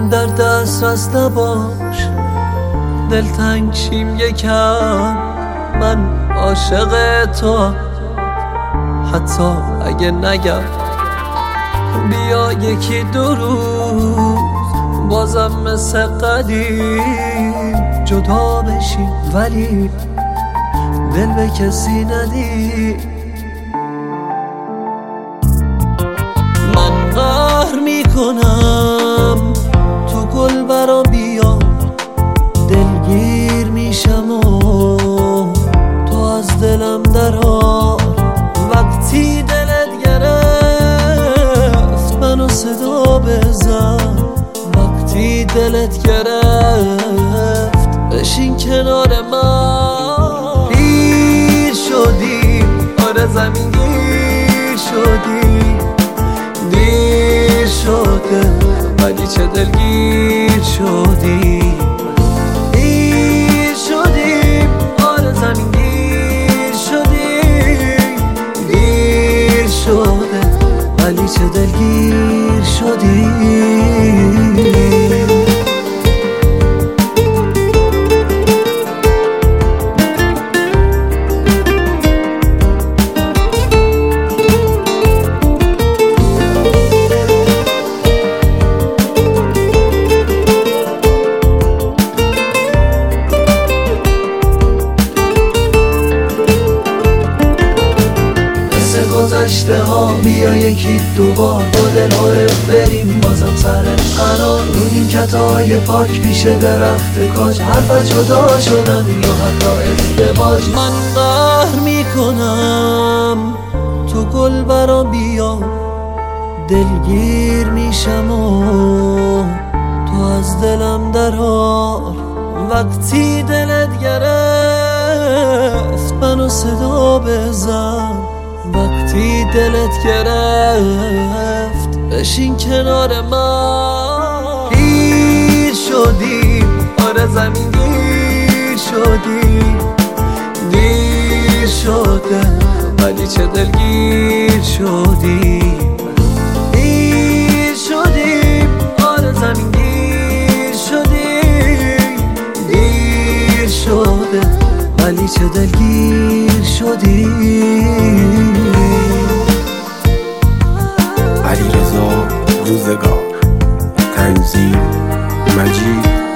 در دسترس نباش، دلتنگ شیم یکم، من عاشق تو. حتی اگه نگم بیا یکی دو روز، بازم مثل قدیم جدا بشیم، ولی دل به کسی ندی. من قهر میکنم تو گل برام بیا، دلگیر میشم و تو از دلم درار. وقتی دلت گرفت منو صدا بزن، وقتی دلت گرفت بشین کنار من. دیر شدی، آره زمین گیر شدی، دیر شده ولی چه دلگیر شدی. دیر شدی، آره زمین گیر شدی، دیر شده ولی چه دلگیر شدی. گذشته ها بیا یکی دوبار با دل عارف بریم بازم سر قرار. رو نیمکت‌های پاک پیش درخت کاج، حرف از جدا شدن یا حتی ازدواج. من قهر میکنم تو گل برام بیا، دلگیر میشم و تو از دلم درار. وقتی دلت گرفت منو صدا بزن، وقتی دلت گرفت بشین کنار من. دیر شدی، آره زمین گیر شدی، دیر شده ولی چه دلگیر شدی. دیر شدی، آره زمین گیر شدی، دیر شده ولی چه دلگیر شدی. علیرضا روزگار، تنظیم مجید